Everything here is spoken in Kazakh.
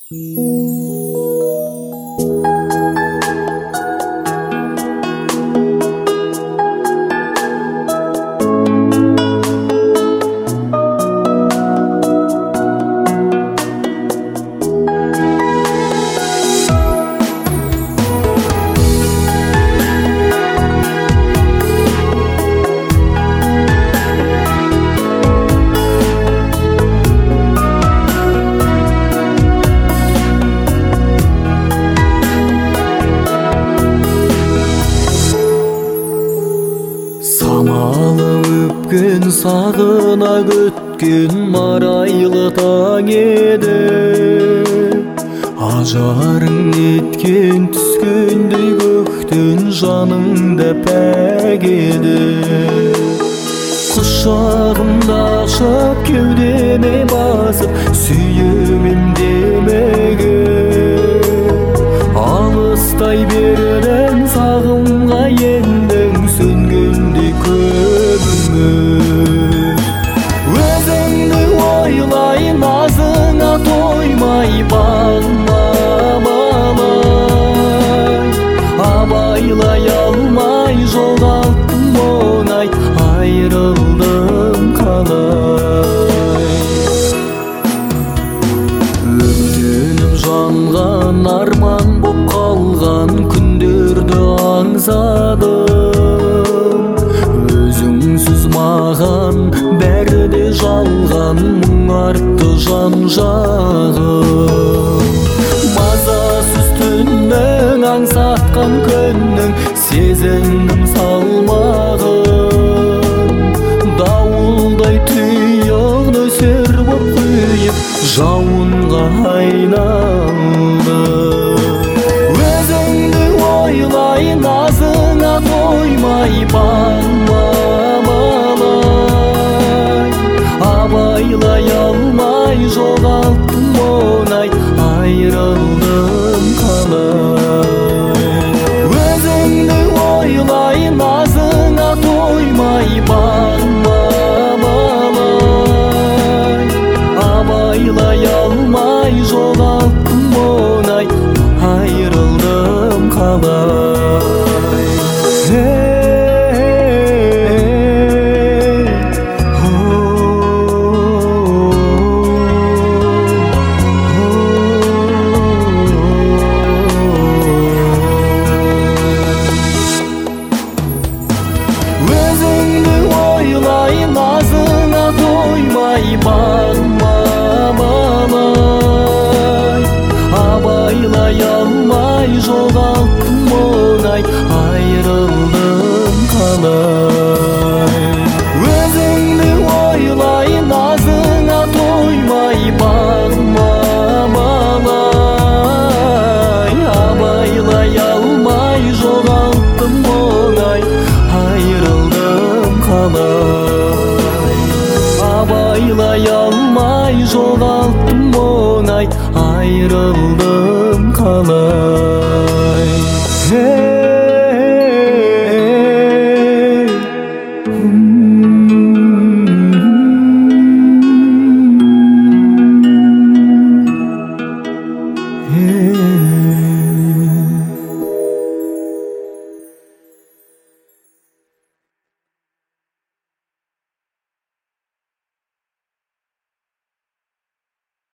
Өпкөн сагына көткөн марайлы таң еді. Ажарың неткен түскөндей көктөн жаныңда пәк еді. Құшағымда ашып кеудеме басып сүйемем демеген. Алыстай берден сағымға ендің сөнгендей көбіңе. Өзіңді ойлайын азыңа тоймай бағмамай. Абайлай алмай жоғалттым оңай, айрылдым қалай. Өртеніп жанған арман боп қалған күндерді аңсадым. Өзіңсіз маған бәрі де жалған, мұң артты жан жағым. Мазасыз түннің, аңсатқан күннің сезіндім салмағын. Дауылдай тұйық нөсер боп құйып жауынға айналды. Өзіңді ойлайын азыңа тоймай бағмамай. Абайлай алмай жоғалттым оңай, айрылдым қалай. Өзіңді ойлайын азыңа тоймай бағмамай. Абайлай алмай жоғалттым оңай, айрылдым қалай. Өзіңді ойлайын азыңа тоймай бағмамай. Абайлай алмай жоғалттым оңай, айрылдым қалай. Өзіңді ойлайын азыңа тоймай бағмамай. Абайлай алмай жоғалттым оңай, айрылдым қалай. Абайлай алмай жоғалттым оңай, айрылдым қалай.